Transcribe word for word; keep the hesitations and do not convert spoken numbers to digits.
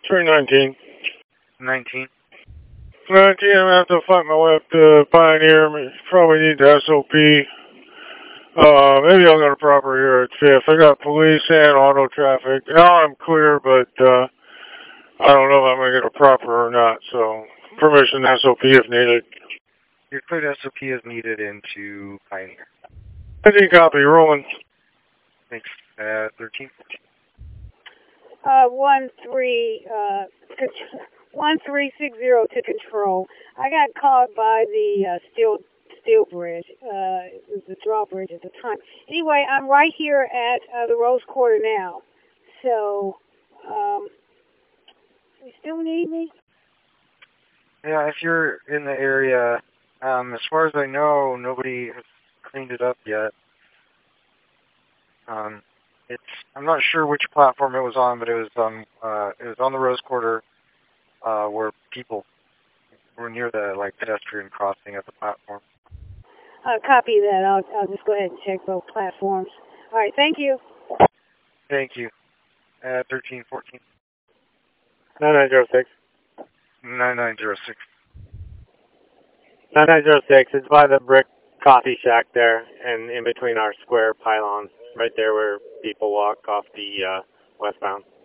three nineteen. nineteen. nineteen, I'm going to have to find my way up to Pioneer. Probably need the S O P. Uh, maybe I'll go to proper here at fifth. I got police and auto traffic. Now I'm clear, but uh, I don't know if I'm going to get a proper or not. So, permission S O P if needed. Your cleared S O P is needed into Pioneer. Any copy, rolling. Thanks. Uh, thirteen. Uh, one three, uh, one three six zero to control. I got caught by the uh, steel steel bridge. Uh, it was the drawbridge at the time. Anyway, I'm right here at uh, the Rose Quarter now. So, um, you still need me? Yeah, if you're in the area, um, as far as I know, nobody has cleaned it up yet. Um, it's I'm not sure which platform it was on, but it was um uh it was on the Rose Quarter, uh, where people were near the like pedestrian crossing at the platform. Uh, copy that. I'll I'll just go ahead and check both platforms. All right. Thank you. Thank you. Uh, thirteen fourteen. nine nine zero six. nine nine zero six. nine nine zero six. It's by the brick coffee shack there, and in between our square pylons, right there where people walk off the uh, westbound.